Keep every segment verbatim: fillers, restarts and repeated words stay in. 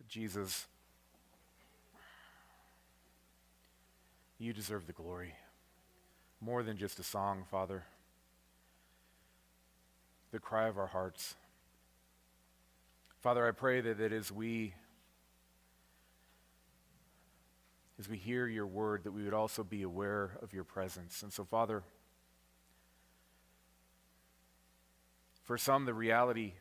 Jesus, you deserve the glory. More than just a song, Father. The cry of our hearts. Father, I pray that, that as we as we hear your word, that we would also be aware of your presence. And so, Father, for some, the reality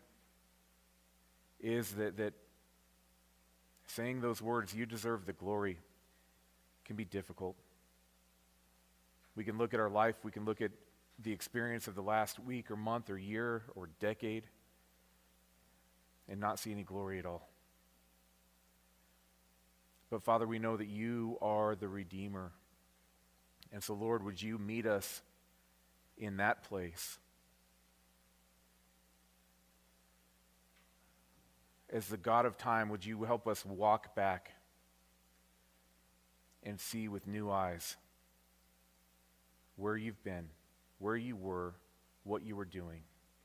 is that, that saying those words, you deserve the glory, can be difficult. We can look at our life, we can look at the experience of the last week or month or year or decade and not see any glory at all. But Father, we know that you are the Redeemer. And so, Lord, would you meet us in that place? As the God of time, would you help us walk back and see with new eyes where you've been, where you were, what you were doing,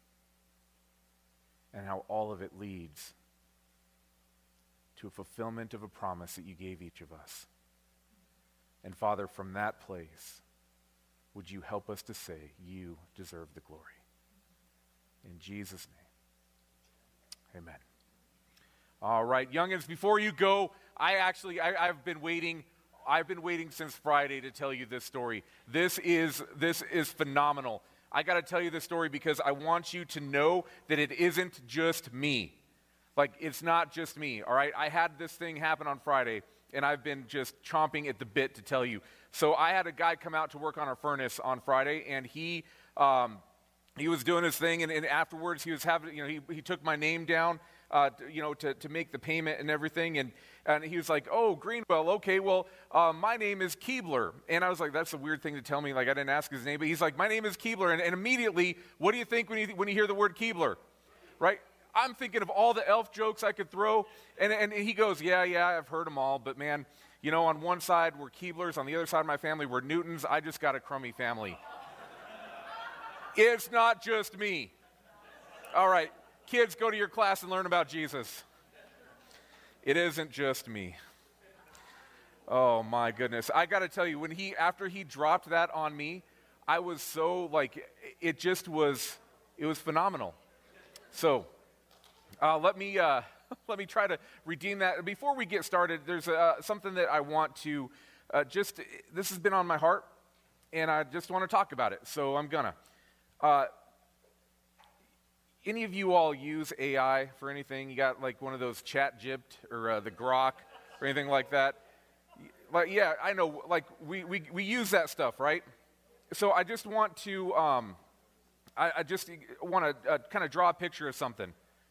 and how all of it leads to a fulfillment of a promise that you gave each of us. And Father, from that place, would you help us to say, you deserve the glory. In Jesus' name, amen. All right, youngins, before you go, I actually, I, I've been waiting I've been waiting since Friday to tell you this story. This is this is phenomenal. I got to tell you this story because I want you to know that it isn't just me. Like, it's not just me, all right? I had this thing happen on Friday, and I've been just chomping at the bit to tell you. So I had a guy come out to work on our furnace on Friday, and he um, he was doing his thing, and, and afterwards he was having, you know, he, he took my name down, uh, to, you know, to, to make the payment and everything, and And he was like, oh, Greenwell, okay, well, uh, my name is Keebler. And I was like, that's a weird thing to tell me. Like, I didn't ask his name. But he's like, my name is Keebler. And, and immediately, what do you think when you, when you hear the word Keebler? Right? I'm thinking of all the elf jokes I could throw. And, and he goes, yeah, yeah, I've heard them all. But, man, you know, on one side, we're Keeblers. On the other side of my family, we're Newtons. I just got a crummy family. It's not just me. All right, kids, go to your class and learn about Jesus. It isn't just me. Oh my goodness. I got to tell you, when he, after he dropped that on me, I was so like, it just was, it was phenomenal. So, uh, let me, uh, let me try to redeem that. Before we get started, there's uh, something that I want to uh, just, this has been on my heart, and I just want to talk about it. So I'm gonna. Uh, Any of you all use A I for anything? You got like one of those ChatGPT or uh, the Grok or anything like that? Like, yeah, I know. Like we we we use that stuff, right? So I just want to, um, I, I just want to uh, kind of draw a picture of something.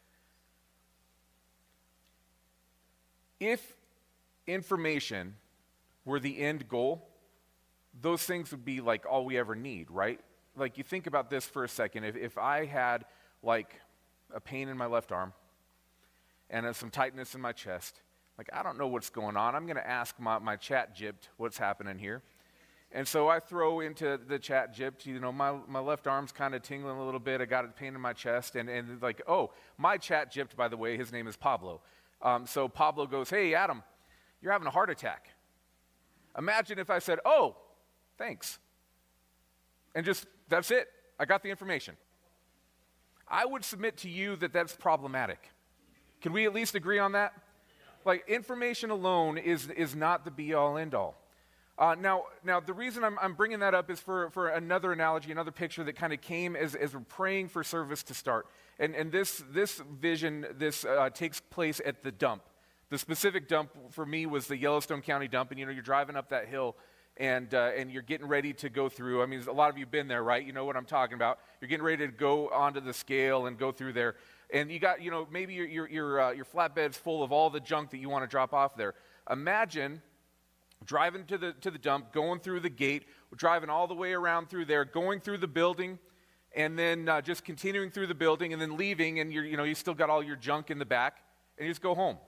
If information were the end goal, those things would be like all we ever need, right? Like you think about this for a second. If if I had like a pain in my left arm and uh, some tightness in my chest. Like, I don't know what's going on. I'm going to ask my, my ChatGPT what's happening here. And so I throw into the ChatGPT, you know, my, my left arm's kind of tingling a little bit. I got a pain in my chest. And, and like, oh, my ChatGPT, by the way, his name is Pablo. Um, so Pablo goes, hey, Adam, you're having a heart attack. Imagine if I said, oh, thanks. And just, that's it. I got the information. I would submit to you that that's problematic. Can we at least agree on that? Like, information alone is is not the be-all, end-all. Uh, now, now the reason I'm, I'm bringing that up is for, for another analogy, another picture that kind of came as, as we're praying for service to start. And and this this vision, this uh, takes place at the dump. The specific dump for me was the Yellowstone County dump. And, you know, you're driving up that hill, and uh, and you're getting ready to go through. I mean, a lot of you have been there, right? You know what I'm talking about. You're getting ready to go onto the scale and go through there. And you got, you know, maybe your your your, uh, your flatbed's full of all the junk that you want to drop off there. Imagine driving to the to the dump, going through the gate, driving all the way around through there, going through the building, and then uh, just continuing through the building, and then leaving, and you're, you know, you still got all your junk in the back, and you just go home.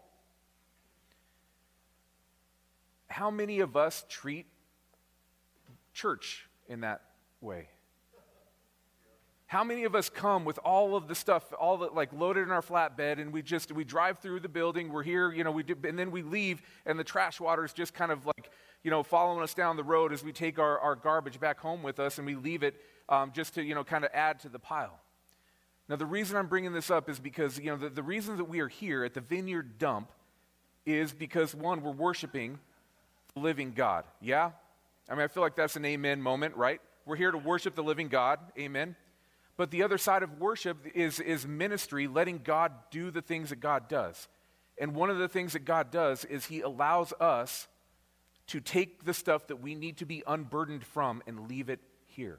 How many of us treat church in that way? How many of us come with all of the stuff, all the, like loaded in our flatbed, and we just, we drive through the building, we're here, you know, we do, and then we leave, and the trash water is just kind of like, you know, following us down the road as we take our, our garbage back home with us, and we leave it um, just to, you know, kind of add to the pile. Now, the reason I'm bringing this up is because, you know, the, the reason that we are here at the Vineyard Dump is because, one, we're worshiping the living God. Yeah? I mean, I feel like that's an amen moment, right? We're here to worship the living God. Amen. But the other side of worship is, is ministry, letting God do the things that God does. And one of the things that God does is he allows us to take the stuff that we need to be unburdened from and leave it here.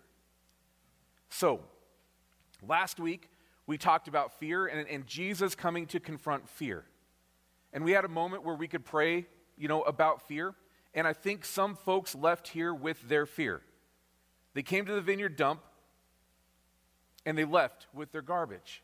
So, last week, we talked about fear and, and Jesus coming to confront fear. And we had a moment where we could pray, you know, about fear. And I think some folks left here with their fear. They came to the Vineyard Dump, and they left with their garbage.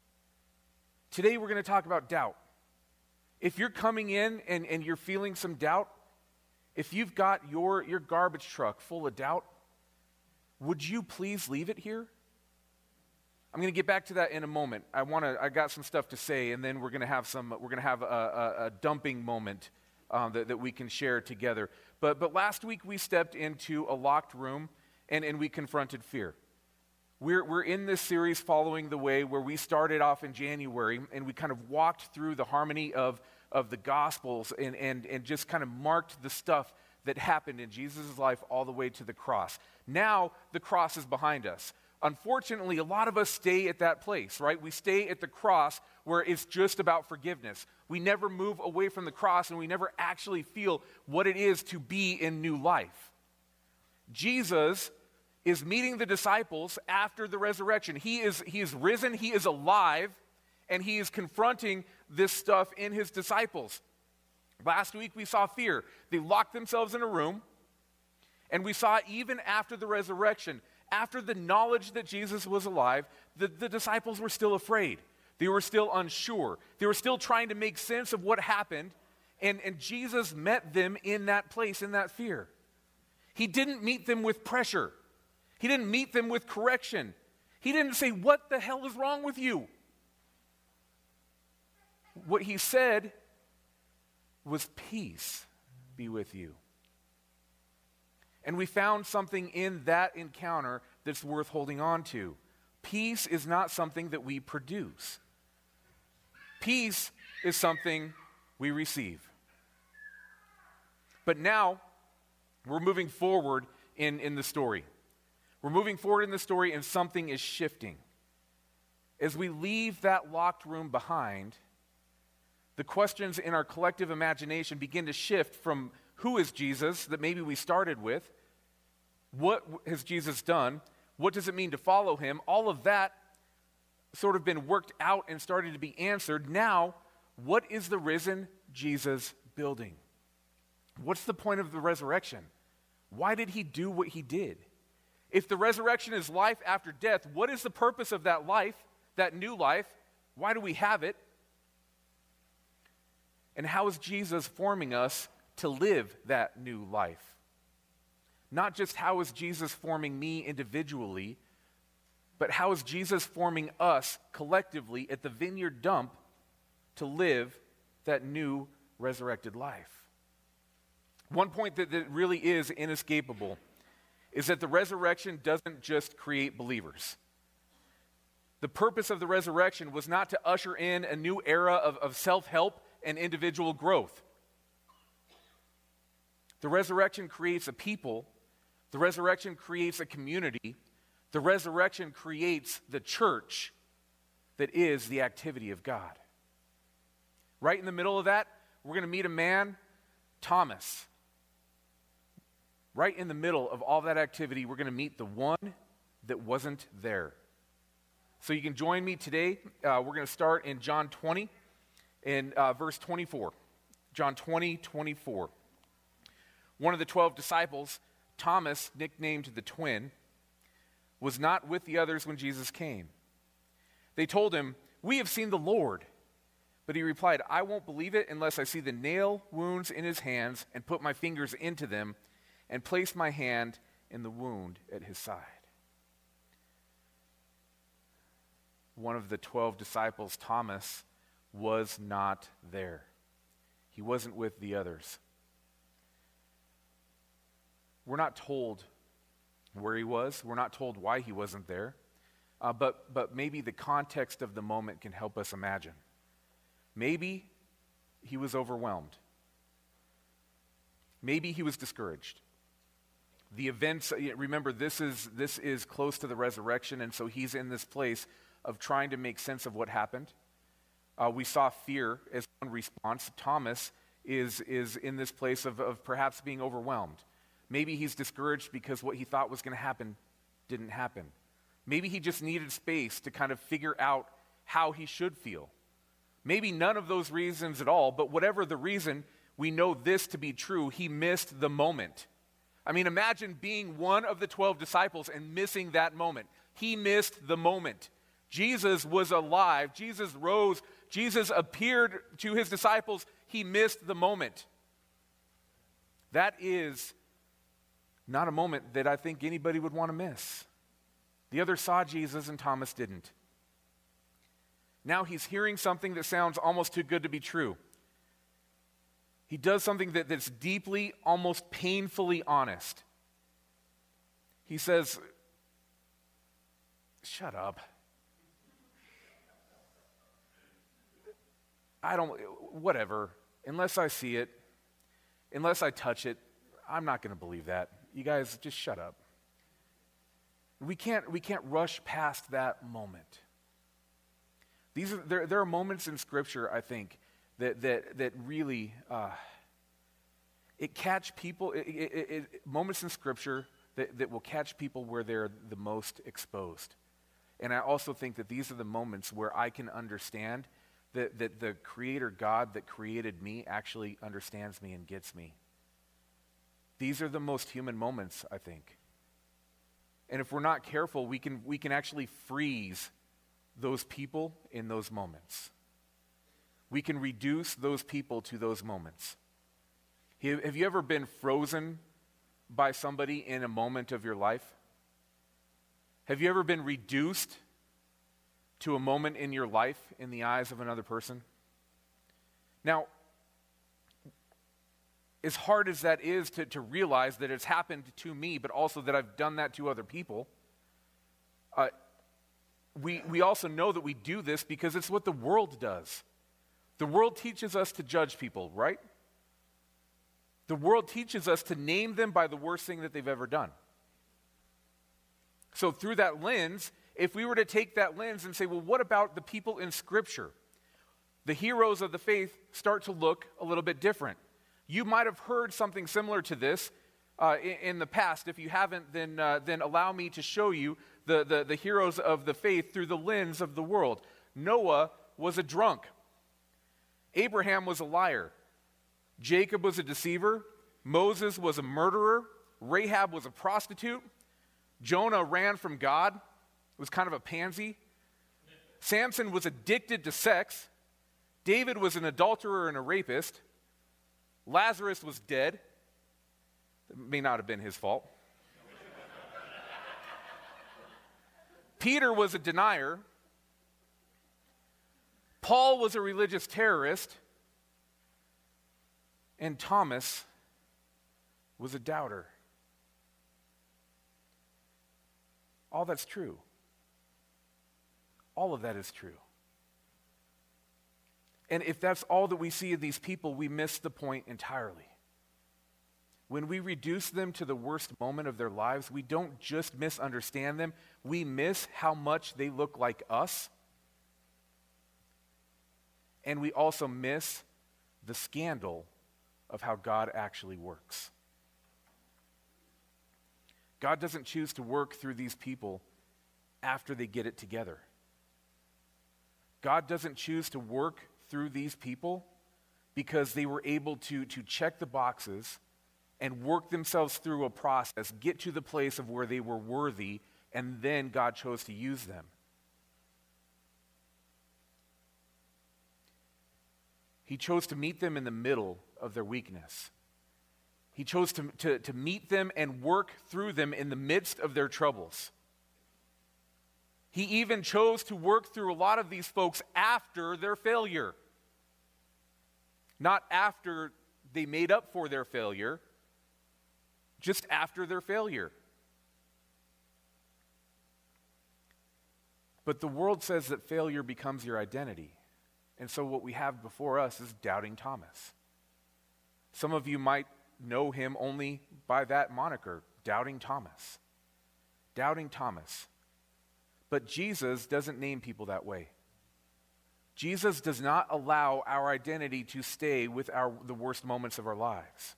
Today we're going to talk about doubt. If you're coming in and, and you're feeling some doubt, if you've got your, your garbage truck full of doubt, would you please leave it here? I'm going to get back to that in a moment. I want to. I got some stuff to say, and then we're going to have some. We're going to have a, a, a dumping moment um, that, that we can share together. But but last week we stepped into a locked room, and, and we confronted fear. We're, we're in this series following the way where we started off in January, and we kind of walked through the harmony of, of the Gospels and, and, and just kind of marked the stuff that happened in Jesus' life all the way to the cross. Now, the cross is behind us. Unfortunately, a lot of us stay at that place, right? We stay at the cross where it's just about forgiveness. We never move away from the cross, and we never actually feel what it is to be in new life. Jesus is meeting the disciples after the resurrection. He is, he is risen, he is alive, and he is confronting this stuff in his disciples. Last week we saw fear. They locked themselves in a room, and we saw even after the resurrection, after the knowledge that Jesus was alive, the, the disciples were still afraid. They were still unsure. They were still trying to make sense of what happened, and, and Jesus met them in that place, in that fear. He didn't meet them with pressure. He didn't meet them with correction. He didn't say, "What the hell is wrong with you?" What he said was, "Peace be with you." And we found something in that encounter that's worth holding on to. Peace is not something that we produce. Peace is something we receive. But now, we're moving forward in, in the story. We're moving forward in the story, and something is shifting. As we leave that locked room behind, the questions in our collective imagination begin to shift from who is Jesus that maybe we started with, what has Jesus done, what does it mean to follow him, all of that sort of been worked out and started to be answered. Now, what is the risen Jesus building? What's the point of the resurrection? Why did he do what he did? If the resurrection is life after death, what is the purpose of that life, that new life? Why do we have it? And how is Jesus forming us to live that new life? Not just how is Jesus forming me individually, but how is Jesus forming us collectively at the Vineyard Dump to live that new resurrected life? One point that, that really is inescapable is that the resurrection doesn't just create believers. The purpose of the resurrection was not to usher in a new era of, of self-help and individual growth. The resurrection creates a people. The resurrection creates a community. The resurrection creates the church that is the activity of God. Right in the middle of that, we're going to meet a man, Thomas. Right in the middle of all that activity, we're going to meet the one that wasn't there. So you can join me today. Uh, we're going to start in John twenty, in uh, verse twenty-four. John twenty, twenty-four. One of the twelve disciples, Thomas, nicknamed the twin, was not with the others when Jesus came. They told him, "We have seen the Lord." But he replied, "I won't believe it unless I see the nail wounds in his hands and put my fingers into them and place my hand in the wound at his side." one of the twelve disciples, Thomas, was not there. He wasn't with the others. We're not told where he was. We're not told why he wasn't there. Uh, but, but maybe the context of the moment can help us imagine. Maybe he was overwhelmed. Maybe he was discouraged. The events, remember, this is, this is close to the resurrection, and so he's in this place of trying to make sense of what happened. Uh, we saw fear as one response. Thomas is, is in this place of, of perhaps being overwhelmed. Maybe he's discouraged because what he thought was going to happen didn't happen. Maybe he just needed space to kind of figure out how he should feel. Maybe none of those reasons at all, but whatever the reason, we know this to be true. He missed the moment. I mean, imagine being one of the twelve disciples and missing that moment. He missed the moment. Jesus was alive. Jesus rose. Jesus appeared to his disciples. He missed the moment. That is not a moment that I think anybody would want to miss. The others saw Jesus and Thomas didn't. Now he's hearing something that sounds almost too good to be true. He does something that, that's deeply, almost painfully honest. He says, "Shut up. I don't, whatever, unless I see it, unless I touch it, I'm not going to believe that. You guys, just shut up." We can't, we can't rush past that moment. These are, there, there are moments in Scripture, I think, that that that really, uh, it catch people, it, it, it, moments in Scripture that, that will catch people where they're the most exposed. And I also think that these are the moments where I can understand that, that the Creator God that created me actually understands me and gets me. These are the most human moments, I think. And if we're not careful, we can we can actually freeze those people in those moments. We can reduce those people to those moments. Have you ever been frozen by somebody in a moment of your life? Have you ever been reduced to a moment in your life in the eyes of another person? Now, as hard as that is to, to realize that it's happened to me, but also that I've done that to other people, uh, we, we also know that we do this because it's what the world does. The world teaches us to judge people, right? The world teaches us to name them by the worst thing that they've ever done. So through that lens, if we were to take that lens and say, well, what about the people in Scripture? The heroes of the faith start to look a little bit different. You might have heard something similar to this uh, in, in the past. If you haven't, then, uh, then allow me to show you the, the, the heroes of the faith through the lens of the world. Noah was a drunk. Abraham was a liar. Jacob was a deceiver. Moses was a murderer. Rahab was a prostitute. Jonah ran from God, was kind of a pansy. Samson was addicted to sex. David was an adulterer and a rapist. Lazarus was dead. It may not have been his fault. Peter was a denier. Paul was a religious terrorist. And Thomas was a doubter. All that's true. All of that is true. And if that's all that we see in these people, we miss the point entirely. When we reduce them to the worst moment of their lives, we don't just misunderstand them, we miss how much they look like us. And we also miss the scandal of how God actually works. God doesn't choose to work through these people after they get it together. God doesn't choose to work through these people because they were able to, to check the boxes and work themselves through a process, get to the place of where they were worthy, and then God chose to use them. He chose to meet them in the middle of their weakness. He chose to, to, to meet them and work through them in the midst of their troubles. He even chose to work through a lot of these folks after their failure. Not after they made up for their failure, just after their failure. But the world says that failure becomes your identity. And so what we have before us is Doubting Thomas. Some of you might know him only by that moniker, Doubting Thomas. Doubting Thomas. But Jesus doesn't name people that way. Jesus does not allow our identity to stay with our, the worst moments of our lives.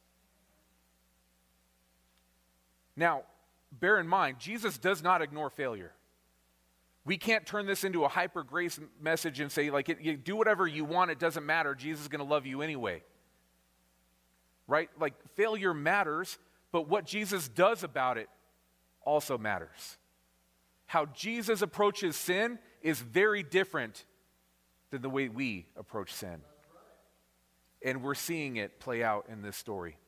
Now, bear in mind, Jesus does not ignore failure. We can't turn this into a hyper grace message and say, like, it, you do whatever you want, it doesn't matter, Jesus is going to love you anyway. Right? Like, failure matters, but what Jesus does about it also matters. How Jesus approaches sin is very different than the way we approach sin. And we're seeing it play out in this story.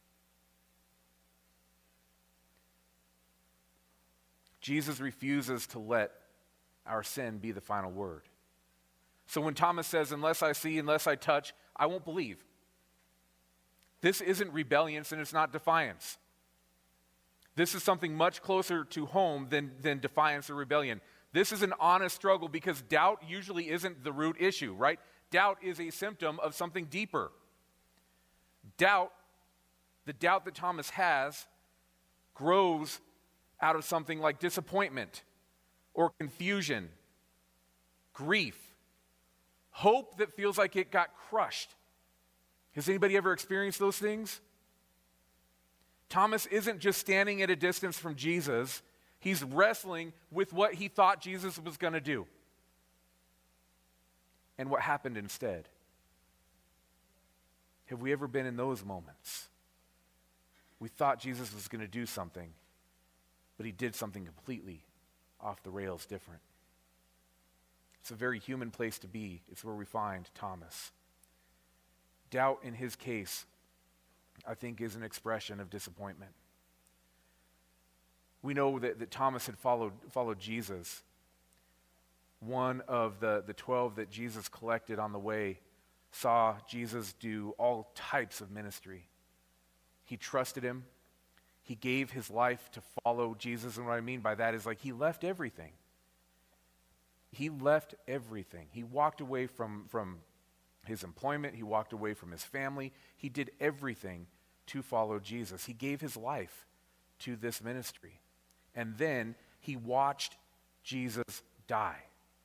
Jesus refuses to let our sin be the final word. So when Thomas says, unless I see, unless I touch, I won't believe. This isn't rebellion and it's not defiance. This is something much closer to home than, than defiance or rebellion. This is an honest struggle because doubt usually isn't the root issue, right? Doubt is a symptom of something deeper. Doubt, the doubt that Thomas has, grows out of something like disappointment or confusion, grief, hope that feels like it got crushed. Has anybody ever experienced those things? Thomas isn't just standing at a distance from Jesus. He's wrestling with what he thought Jesus was going to do. And what happened instead? Have we ever been in those moments? We thought Jesus was going to do something, but he did something completely off the rails different. It's a very human place to be. It's where we find Thomas. Doubt in his case, I think, is an expression of disappointment. We know that, that Thomas had followed, followed Jesus. One of the, the twelve that Jesus collected on the way saw Jesus do all types of ministry. He trusted him. He gave his life to follow Jesus. And what I mean by that is, like, he left everything. He left everything. He walked away from, from his employment. He walked away from his family. He did everything to follow Jesus. He gave his life to this ministry. And then he watched Jesus die.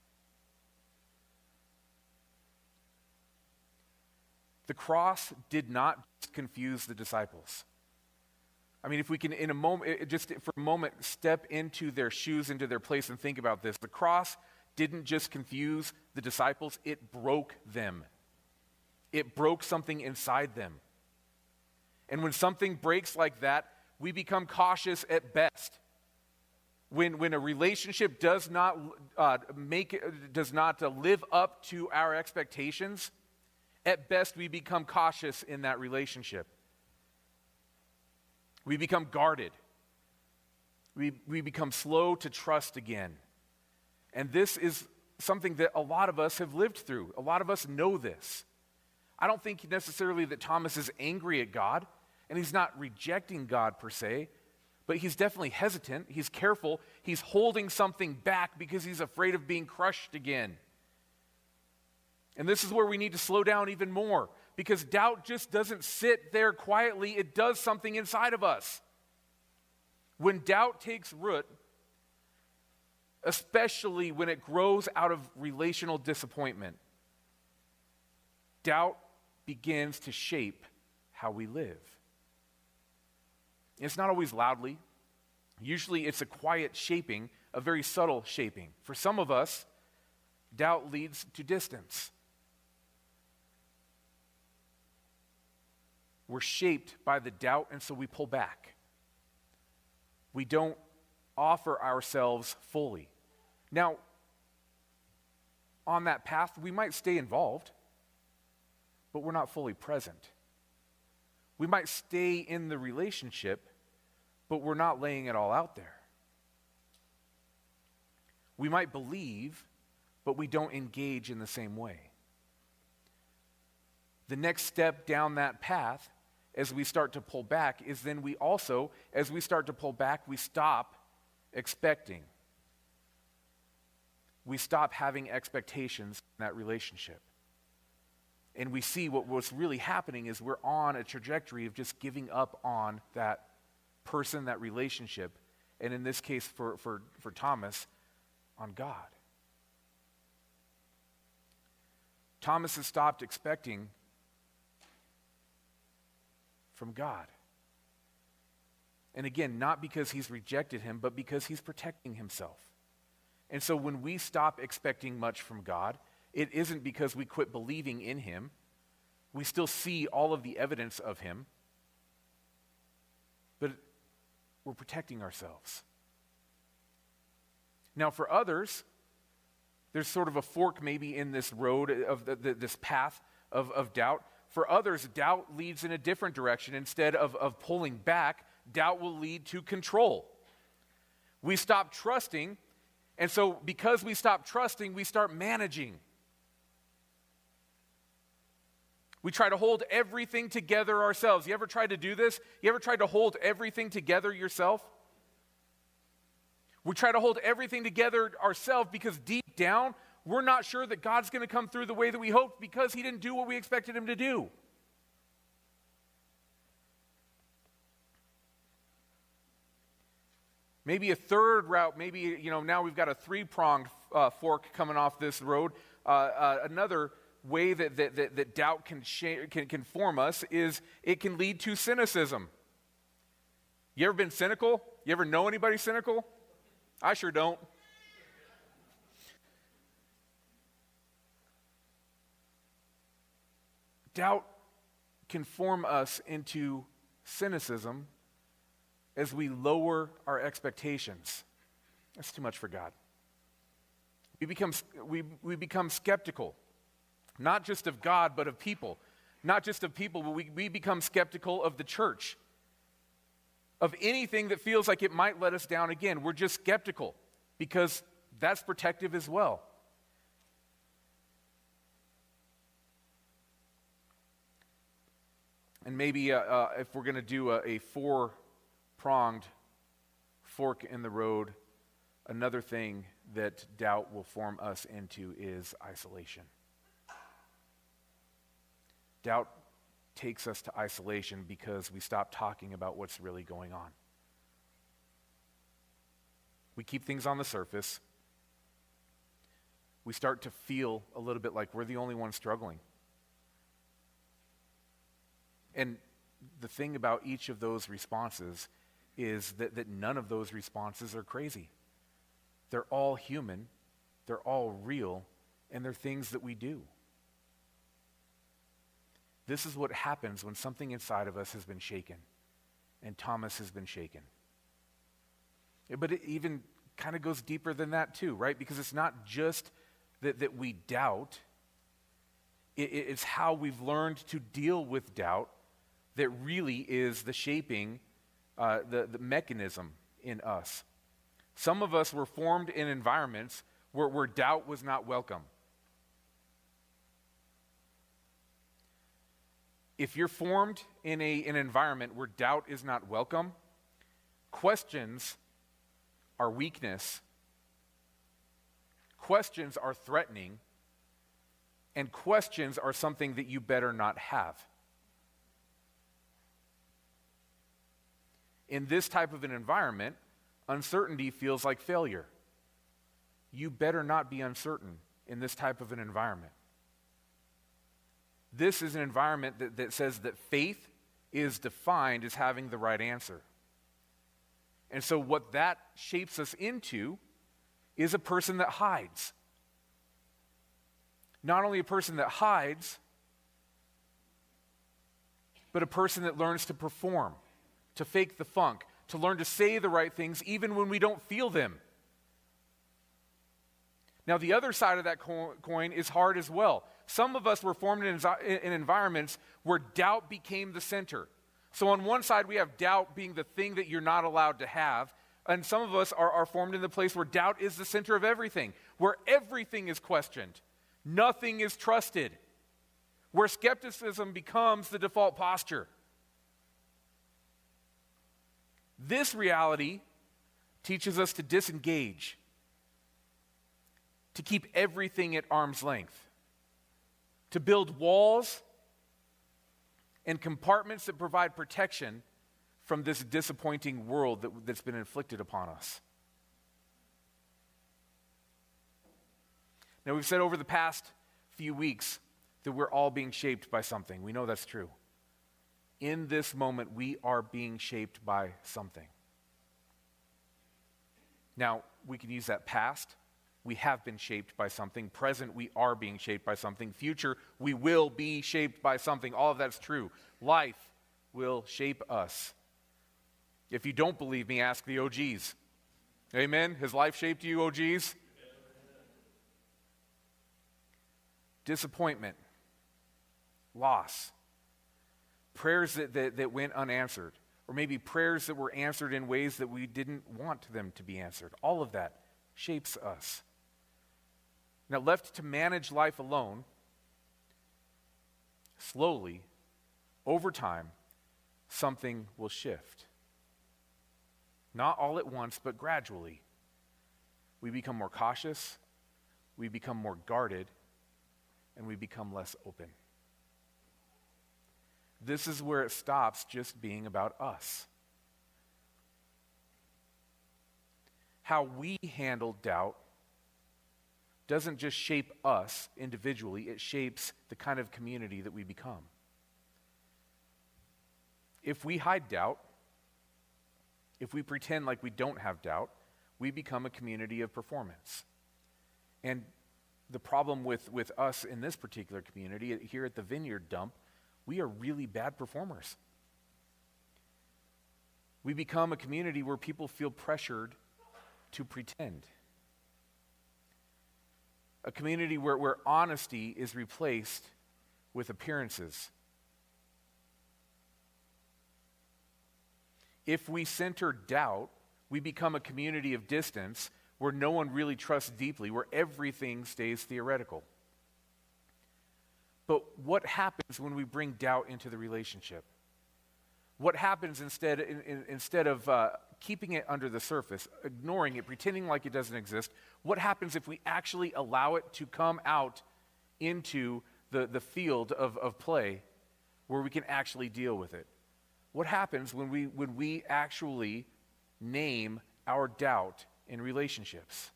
The cross did not confuse the disciples. I mean, if we can, in a moment, just for a moment, step into their shoes, into their place, and think about this. The cross didn't just confuse the disciples, it broke them. It broke something inside them. And when something breaks like that, we become cautious at best. When, when a relationship does not uh, make does not uh, live up to our expectations, at best we become cautious in that relationship. We become guarded. We, we become slow to trust again. And this is something that a lot of us have lived through. A lot of us know this. I don't think necessarily that Thomas is angry at God, and he's not rejecting God per se, but he's definitely hesitant. He's careful. He's holding something back because he's afraid of being crushed again. And this is where we need to slow down even more, because doubt just doesn't sit there quietly. It does something inside of us. When doubt takes root, especially when it grows out of relational disappointment, doubt begins to shape how we live. It's not always loudly. Usually it's a quiet shaping, a very subtle shaping. For some of us, doubt leads to distance. We're shaped by the doubt, and so we pull back. We don't offer ourselves fully. Now, on that path, we might stay involved, but we're not fully present. We might stay in the relationship, but we're not laying it all out there. We might believe, but we don't engage in the same way. The next step down that path, as we start to pull back, is then we also, as we start to pull back, we stop expecting. We stop having expectations in that relationship. And we see what, what's really happening is we're on a trajectory of just giving up on that person, that relationship, and in this case for, for, for Thomas, on God. Thomas has stopped expecting from God. And again, not because he's rejected him, but because he's protecting himself. And so when we stop expecting much from God, it isn't because we quit believing in him. We still see all of the evidence of him, but we're protecting ourselves. Now for others, there's sort of a fork maybe in this road of the, the, this path of, of doubt. For others, doubt leads in a different direction. Instead of, of pulling back, doubt will lead to control. We stop trusting, and so because we stop trusting, we start managing. We try to hold everything together ourselves. You ever tried to do this? You ever tried to hold everything together yourself? We try to hold everything together ourselves because deep down, we're not sure that God's going to come through the way that we hoped because he didn't do what we expected him to do. Maybe a third route, maybe, you know, now we've got a three-pronged uh, fork coming off this road. Uh, uh, another way that, that, that, that doubt can, sh- can, can form us is it can lead to cynicism. You ever been cynical? You ever know anybody cynical? I sure don't. Doubt can form us into cynicism as we lower our expectations. That's too much for God. We become, we, we become skeptical, not just of God, but of people. Not just of people, but we, we become skeptical of the church. Of anything that feels like it might let us down again. We're just skeptical because that's protective as well. And maybe uh, uh, if we're going to do a, a four-pronged fork in the road, another thing that doubt will form us into is isolation. Doubt takes us to isolation because we stop talking about what's really going on. We keep things on the surface. We start to feel a little bit like we're the only ones struggling. And the thing about each of those responses is that, that none of those responses are crazy. They're all human, they're all real, and they're things that we do. This is what happens when something inside of us has been shaken, and Thomas has been shaken. But it even kind of goes deeper than that too, right? Because it's not just that, that we doubt, it, it's how we've learned to deal with doubt that really is the shaping, uh, the, the mechanism in us. Some of us were formed in environments where, where doubt was not welcome. If you're formed in a, an environment where doubt is not welcome, questions are weakness, questions are threatening, and questions are something that you better not have. In this type of an environment, uncertainty feels like failure. You better not be uncertain in this type of an environment. This is an environment that, that says that faith is defined as having the right answer. And so what that shapes us into is a person that hides. Not only a person that hides, but a person that learns to perform, to fake the funk, to learn to say the right things even when we don't feel them. Now, the other side of that coin is hard as well. Some of us were formed in, in environments where doubt became the center. So on one side, we have doubt being the thing that you're not allowed to have. And some of us are, are formed in the place where doubt is the center of everything, where everything is questioned, nothing is trusted, where skepticism becomes the default posture. This reality teaches us to disengage, to keep everything at arm's length, to build walls and compartments that provide protection from this disappointing world that, that's been inflicted upon us. Now, we've said over the past few weeks that we're all being shaped by something. We know that's true. In this moment, we are being shaped by something. Now, we can use that past. We have been shaped by something. Present, we are being shaped by something. Future, we will be shaped by something. All of that's true. Life will shape us. If you don't believe me, ask the O Gs. Amen? Has life shaped you, O Gs? Disappointment, loss, prayers that, that, that went unanswered, or maybe prayers that were answered in ways that we didn't want them to be answered. All of that shapes us. Now, left to manage life alone, slowly, over time, something will shift. Not all at once, but gradually. We become more cautious, we become more guarded, and we become less open. This is where it stops just being about us. How we handle doubt doesn't just shape us individually, it shapes the kind of community that we become. If we hide doubt, if we pretend like we don't have doubt, we become a community of performance. And the problem with, with us in this particular community, here at the Vineyard Dump, we are really bad performers. We become a community where people feel pressured to pretend. A community where, where honesty is replaced with appearances. If we center doubt, we become a community of distance where no one really trusts deeply, where everything stays theoretical. But what happens when we bring doubt into the relationship? What happens instead, in, in, instead of uh, keeping it under the surface, ignoring it, pretending like it doesn't exist? What happens if we actually allow it to come out into the, the field of, of play where we can actually deal with it? What happens when we, when we actually name our doubt in relationships?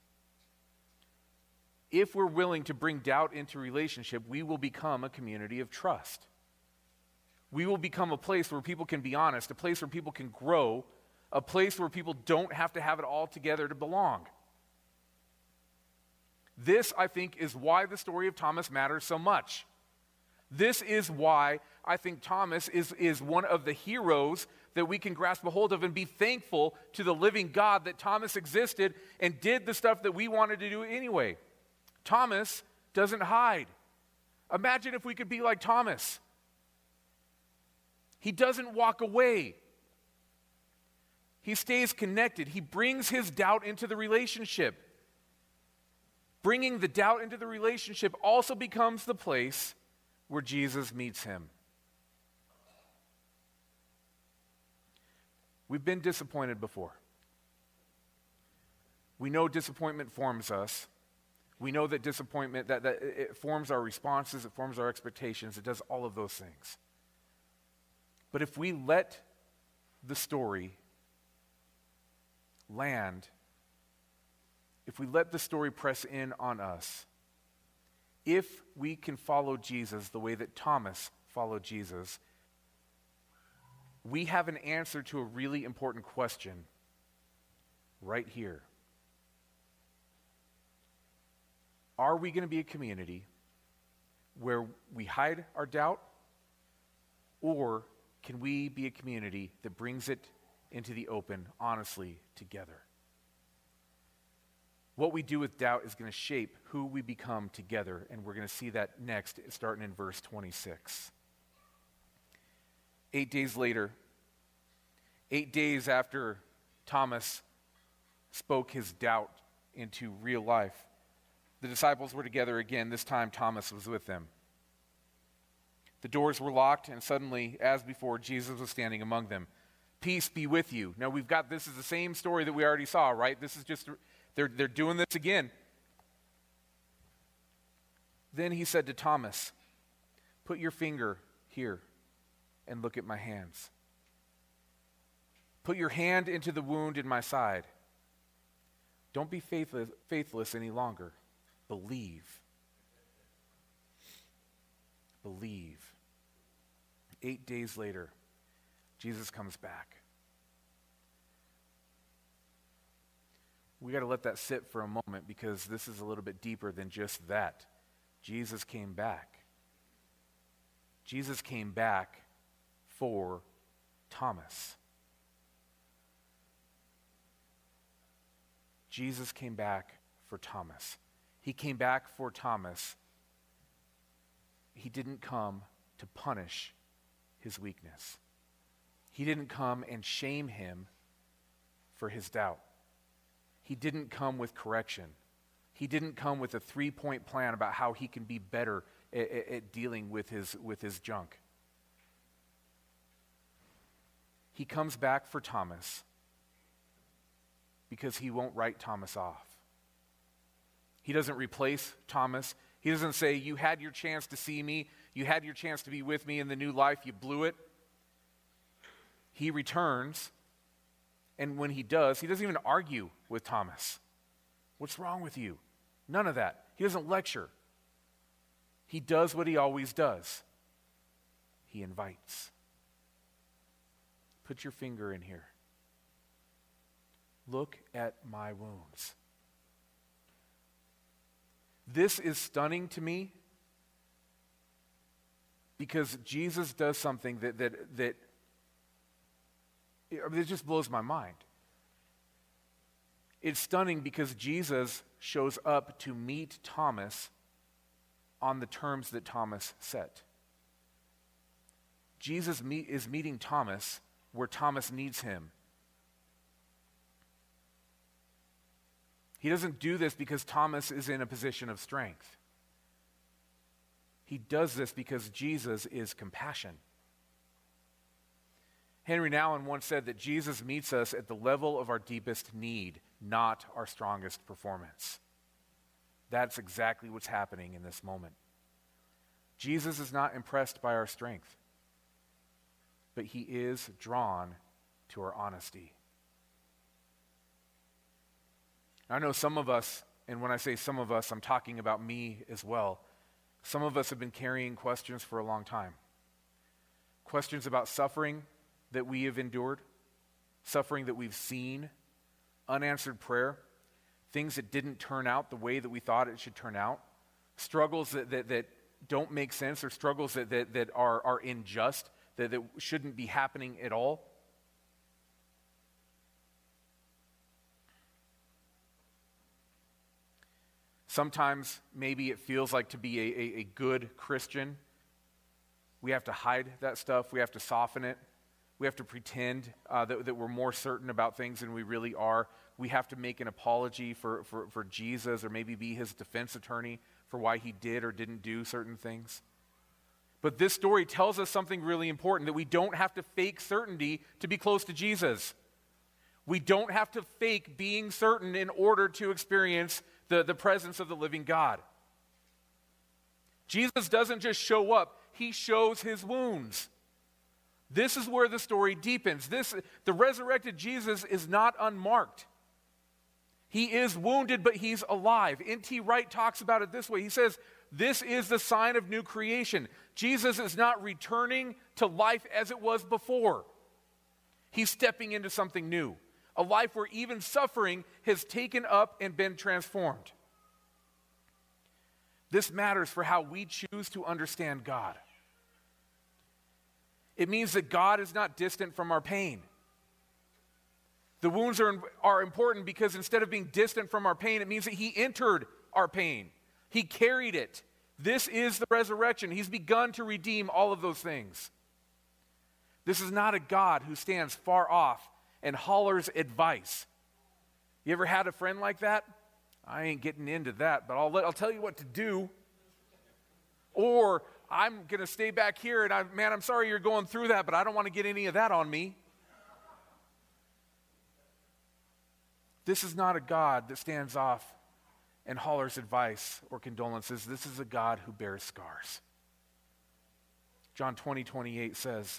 If we're willing to bring doubt into relationship, we will become a community of trust. We will become a place where people can be honest, a place where people can grow, a place where people don't have to have it all together to belong. This, I think, is why the story of Thomas matters so much. This is why I think Thomas is, is one of the heroes that we can grasp a hold of and be thankful to the living God that Thomas existed and did the stuff that we wanted to do anyway. Thomas doesn't hide. Imagine if we could be like Thomas. He doesn't walk away. He stays connected. He brings his doubt into the relationship. Bringing the doubt into the relationship also becomes the place where Jesus meets him. We've been disappointed before. We know disappointment forms us. We know that disappointment, that, that it forms our responses, it forms our expectations, it does all of those things. But if we let the story land, if we let the story press in on us, if we can follow Jesus the way that Thomas followed Jesus, we have an answer to a really important question right here. Are we going to be a community where we hide our doubt, or can we be a community that brings it into the open honestly together? What we do with doubt is going to shape who we become together, and we're going to see that next, starting in verse twenty-six. Eight days later, eight days after Thomas spoke his doubt into real life. The disciples were together again. This time Thomas was with them. The doors were locked, and suddenly, as before, Jesus was standing among them. Peace be with you. Now we've got, this is the same story that we already saw, right? This is just, they're, they're doing this again. Then he said to Thomas, put your finger here and look at my hands. Put your hand into the wound in my side. Don't be faithless, faithless any longer. Believe. Believe. Eight days later, Jesus comes back. We got to let that sit for a moment because this is a little bit deeper than just that. Jesus came back. Jesus came back for Thomas. Jesus came back for Thomas. He came back for Thomas. He didn't come to punish his weakness. He didn't come and shame him for his doubt. He didn't come with correction. He didn't come with a three-point plan about how he can be better at, at, at dealing with his, with his junk. He comes back for Thomas because he won't write Thomas off. He doesn't replace Thomas. He doesn't say, you had your chance to see me. You had your chance to be with me in the new life. You blew it. He returns, and when he does, he doesn't even argue with Thomas. What's wrong with you? None of that. He doesn't lecture. He does what he always does. He invites. Put your finger in here. Look at my wounds. This is stunning to me because Jesus does something that that that it just blows my mind. It's stunning because Jesus shows up to meet Thomas on the terms that Thomas set. Jesus meet, is meeting Thomas where Thomas needs him. He doesn't do this because Thomas is in a position of strength. He does this because Jesus is compassion. Henry Nouwen once said that Jesus meets us at the level of our deepest need, not our strongest performance. That's exactly what's happening in this moment. Jesus is not impressed by our strength, but he is drawn to our honesty. I know some of us, and when I say some of us, I'm talking about me as well. Some of us have been carrying questions for a long time. Questions about suffering that we have endured, suffering that we've seen, unanswered prayer, things that didn't turn out the way that we thought it should turn out, struggles that, that, that don't make sense, or struggles that, that, that are, are unjust, that, that shouldn't be happening at all. Sometimes maybe it feels like to be a, a, a good Christian, we have to hide that stuff, we have to soften it, we have to pretend uh, that, that we're more certain about things than we really are. We have to make an apology for, for, for Jesus, or maybe be his defense attorney for why he did or didn't do certain things. But this story tells us something really important, that we don't have to fake certainty to be close to Jesus. We don't have to fake being certain in order to experience the, the presence of the living God. Jesus doesn't just show up, he shows his wounds. This is where the story deepens. This, the resurrected Jesus is not unmarked. He is wounded, but he's alive. N T Wright talks about it this way. He says, this is the sign of new creation. Jesus is not returning to life as it was before. He's stepping into something new. A life where even suffering has taken up and been transformed. This matters for how we choose to understand God. It means that God is not distant from our pain. The wounds are, are important because instead of being distant from our pain, it means that he entered our pain. He carried it. This is the resurrection. He's begun to redeem all of those things. This is not a God who stands far off and hollers advice. You ever had a friend like that? I ain't getting into that, but I'll, let, I'll tell you what to do. Or I'm going to stay back here and, I, man, I'm sorry you're going through that, but I don't want to get any of that on me. This is not a God that stands off and hollers advice or condolences. This is a God who bears scars. John twenty, twenty-eight says,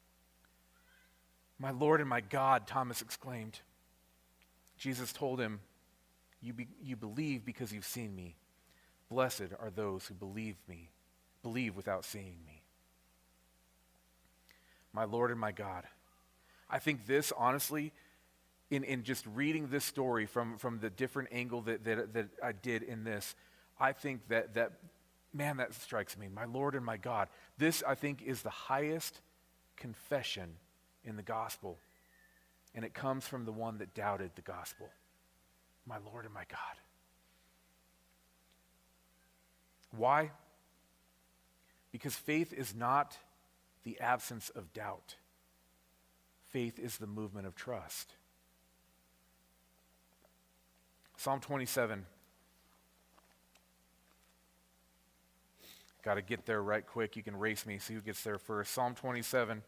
"My Lord and my God," Thomas exclaimed. Jesus told him, you, be, you believe because you've seen me. Blessed are those who believe me, believe without seeing me. My Lord and my God. I think this, honestly, in, in just reading this story from, from the different angle that, that, that I did in this, I think that, that, man, that strikes me. My Lord and my God. This, I think, is the highest confession in the gospel. And it comes from the one that doubted the gospel. My Lord and my God. Why? Because faith is not the absence of doubt. Faith is the movement of trust. Psalm twenty-seven. Got to get there right quick. You can race me, see who gets there first. Psalm twenty-seven.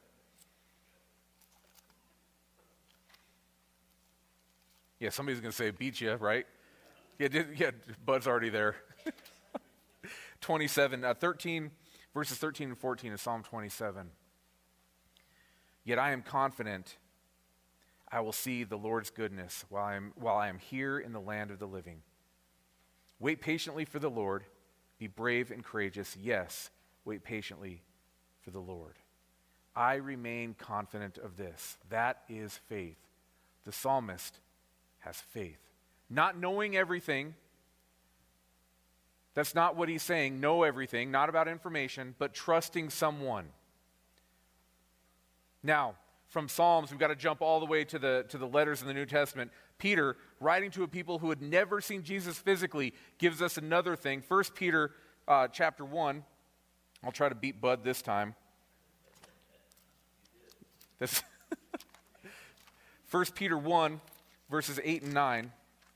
Yeah, somebody's going to say, beat you, right? Yeah, did, yeah, Bud's already there. twenty-seven, uh, thirteen, verses thirteen and fourteen of Psalm twenty-seven. Yet I am confident I will see the Lord's goodness while I am, while I am here in the land of the living. Wait patiently for the Lord. Be brave and courageous. Yes, wait patiently for the Lord. I remain confident of this. That is faith. The psalmist has faith. Not knowing everything. That's not what he's saying. Know everything. Not about information, but trusting someone. Now, from Psalms, we've got to jump all the way to the, to the letters in the New Testament. Peter, writing to a people who had never seen Jesus physically, gives us another thing. First Peter uh, chapter one. I'll try to beat Bud this time. This First Peter one, verses eight and nine.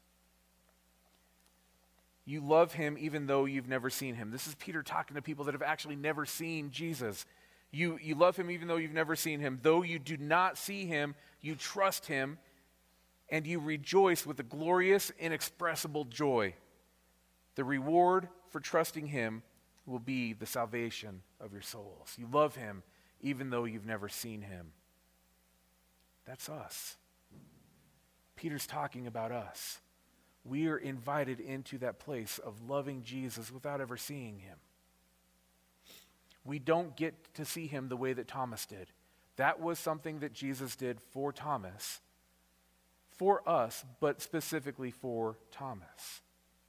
You love him even though you've never seen him. This is Peter talking to people that have actually never seen Jesus. You, you love him even though you've never seen him. Though you do not see him, you trust him, and you rejoice with a glorious, inexpressible joy. The reward for trusting him will be the salvation of your souls. You love him even though you've never seen him. That's us. Peter's talking about us. We are invited into that place of loving Jesus without ever seeing him. We don't get to see him the way that Thomas did. That was something that Jesus did for Thomas, for us, but specifically for Thomas.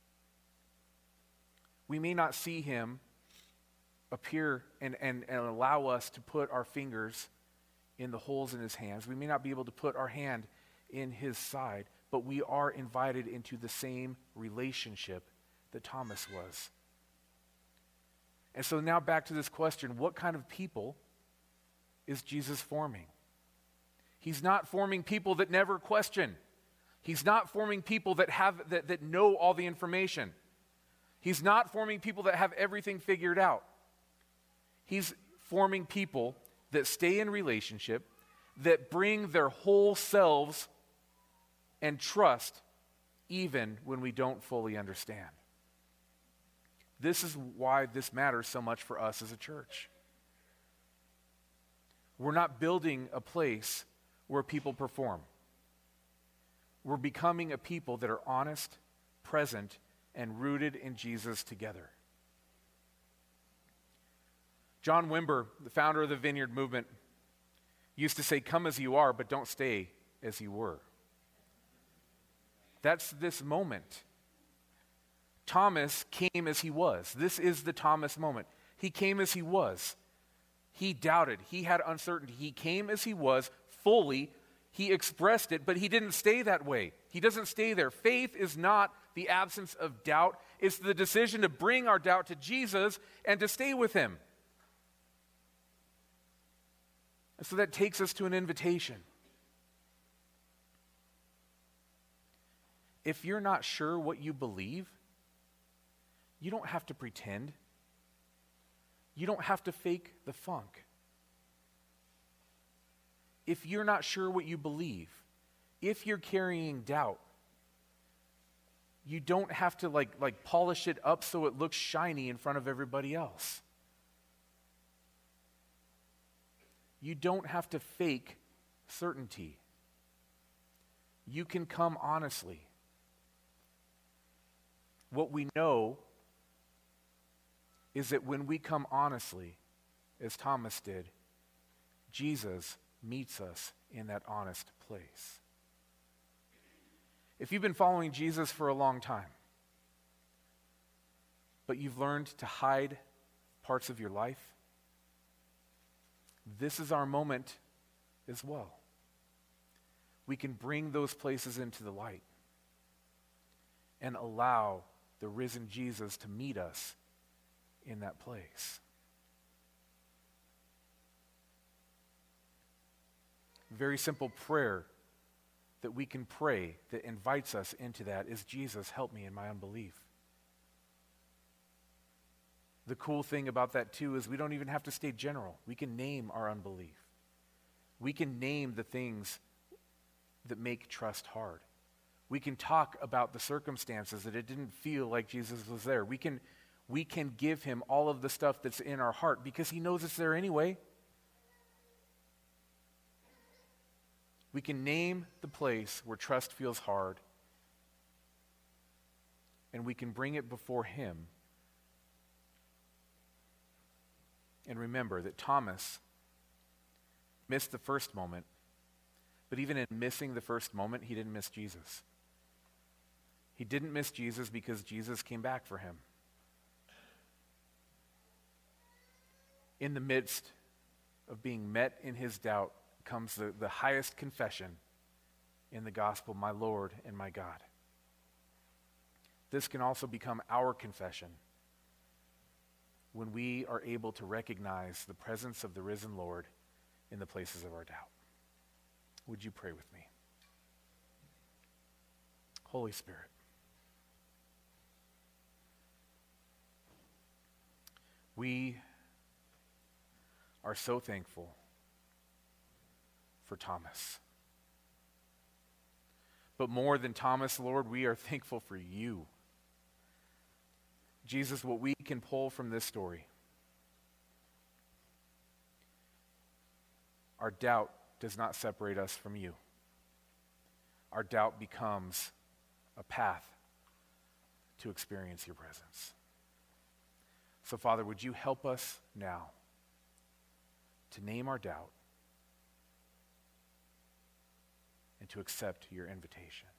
We may not see him appear and, and, and allow us to put our fingers in the holes in his hands. We may not be able to put our hand in his side, but we are invited into the same relationship that Thomas was. And so now back to this question, what kind of people is Jesus forming? He's not forming people that never question. He's not forming people that have that, that know all the information. He's not forming people that have everything figured out. He's forming people that stay in relationship, that bring their whole selves and trust even when we don't fully understand. This is why this matters so much for us as a church. We're not building a place where people perform. We're becoming a people that are honest, present, and rooted in Jesus together. John Wimber, the founder of the Vineyard Movement, used to say, "Come as you are, but don't stay as you were." That's this moment. Thomas came as he was. This is the Thomas moment. He came as he was. He doubted. He had uncertainty. He came as he was, fully. He expressed it, but he didn't stay that way. He doesn't stay there. Faith is not the absence of doubt. It's the decision to bring our doubt to Jesus and to stay with him. And so that takes us to an invitation. If you're not sure what you believe, you don't have to pretend. You don't have to fake the funk. If you're not sure what you believe, if you're carrying doubt, you don't have to like, like polish it up so it looks shiny in front of everybody else. You don't have to fake certainty. You can come honestly. What we know is that when we come honestly, as Thomas did, Jesus meets us in that honest place. If you've been following Jesus for a long time, but you've learned to hide parts of your life, this is our moment as well. We can bring those places into the light and allow the risen Jesus to meet us in that place. Very simple prayer that we can pray that invites us into that is, Jesus, help me in my unbelief. The cool thing about that too is we don't even have to stay general. We can name our unbelief. We can name the things that make trust hard. We can talk about the circumstances that it didn't feel like Jesus was there. We can, we can give him all of the stuff that's in our heart because he knows it's there anyway. We can name the place where trust feels hard, and we can bring it before him. And remember that Thomas missed the first moment, but even in missing the first moment, he didn't miss Jesus. He didn't miss Jesus because Jesus came back for him. In the midst of being met in his doubt comes the, the highest confession in the gospel, my Lord and my God. This can also become our confession when we are able to recognize the presence of the risen Lord in the places of our doubt. Would you pray with me? Holy Spirit, we are so thankful for Thomas. But more than Thomas, Lord, we are thankful for you. Jesus, what we can pull from this story, our doubt does not separate us from you. Our doubt becomes a path to experience your presence. So, Father, would you help us now to name our doubt and to accept your invitation.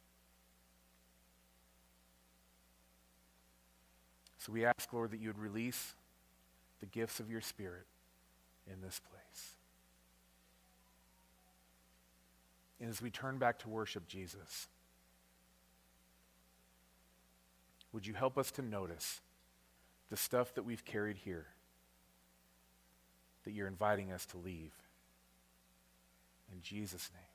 So we ask, Lord, that you would release the gifts of your Spirit in this place. And as we turn back to worship Jesus, would you help us to notice the stuff that we've carried here that you're inviting us to leave? In Jesus' name.